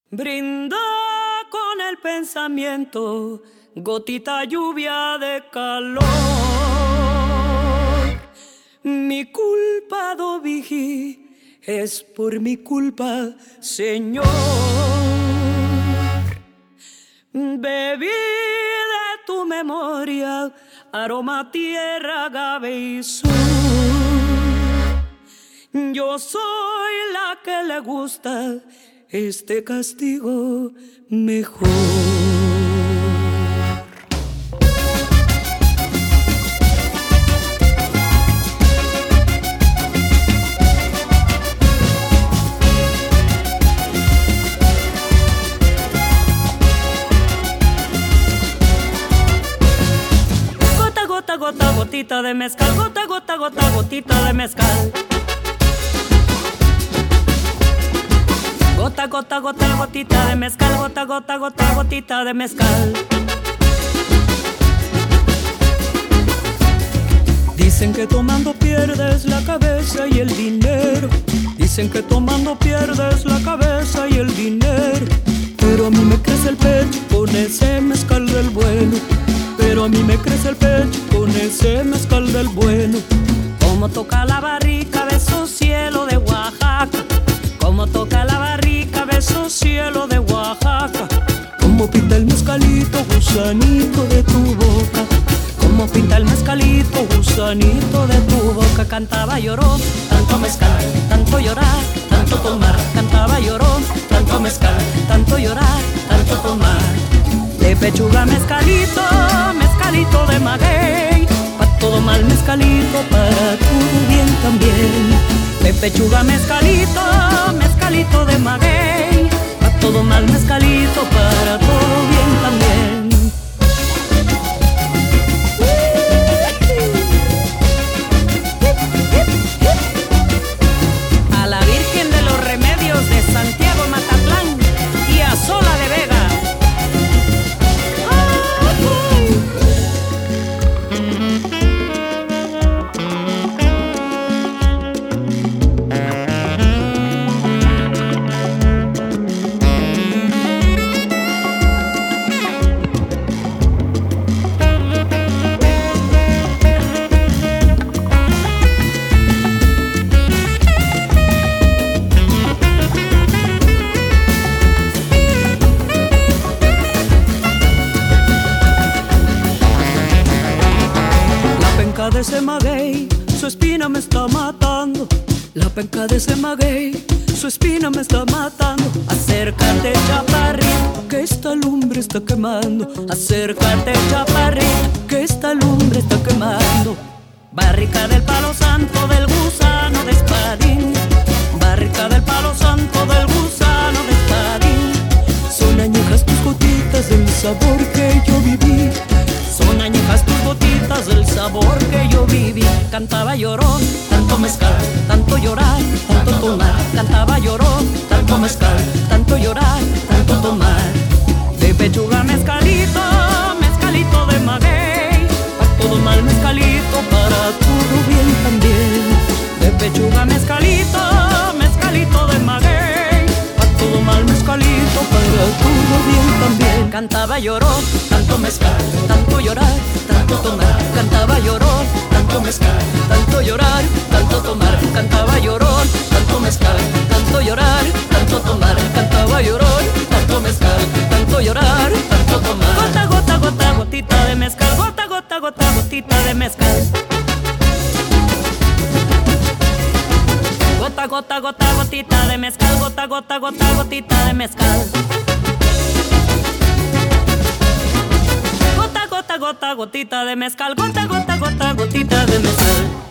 Brinda con el pensamiento, gotita lluvia de calor. Mi culpa, Dovigi, es por mi culpa, Señor. Bebí de tu memoria, aroma, tierra, agave y sur. Yo soy la que le gusta este castigo mejor. Gota, gota, gota, gotita de mezcal. Gota, gota, gota, gotita de mezcal. Gota, gota, gota, gotita de mezcal. Gota, gota, gota, gotita de mezcal. Dicen que tomando pierdes la cabeza y el dinero. Dicen que tomando pierdes la cabeza y el dinero. Pero a mí me crece el pecho con ese mezcal del bueno. Pero a mí me crece el pecho con ese mezcal del bueno. Como toca la barrica, beso cielo de Oaxaca. Como toca la barrica, beso cielo de Oaxaca. Como pinta el mezcalito, gusanito de tu boca. Como pinta el mezcalito, gusanito de tu boca. Cantaba, lloró, tanto mezcal, tanto llorar, tanto tomar. Cantaba, lloró, tanto mezcal, tanto llorar, tanto tomar. De pechuga mezcalito, mezcalito de maguey. Pa' todo mal mezcalito, para todo bien también. De pechuga mezcalito, mezcalito de maguey. Pa' todo mal mezcalito, para todo bien también. A la Virgen de los Remedios de Santiago Matatlán y a Sola de Vega. De ese maguey, su espina me está matando. La penca de ese maguey, su espina me está matando. Acércate, chaparrito, que esta lumbre está quemando. Acércate, chaparrito, que esta lumbre está quemando. Barrica del palo santo del gusano de espadín. Barrica del palo santo del gusano de espadín. Son añejas tus gotitas del sabor que yo viví. Son añejas tus gotitas del sabor que yo viví. Cantaba, lloró, tanto mezcal, tanto llorar, tanto tomar. Cantaba, lloró, tanto mezcal, tanto llorar, tanto tomar. De pechuga mezcalito, mezcalito de maguey. Pa' todo mal mezcalito, para todo bien también. De pechuga mezcalito, mezcalito de maguey. Pa' todo mal mezcalito, para todo bien también. Cantaba, lloró, tanto mezcal, tanto llorar, tanto tomar. Cantaba, lloró, tanto mezcal, tanto llorar, tanto tomar. Cantaba, lloró, tanto mezcal, tanto llorar, tanto tomar. Cantaba, lloró, tanto mezcal, tanto llorar, tanto tomar. Gota, gota, gota, gotita de mezcal. Gota, gota, gota, gotita de mezcal. Gota, gota, gota, gotita de mezcal. Gota, gota, gota, gotita de mezcal. Gota, gota, gota, gotita de mezcal. Gota, gota, gota, gotita de mezcal.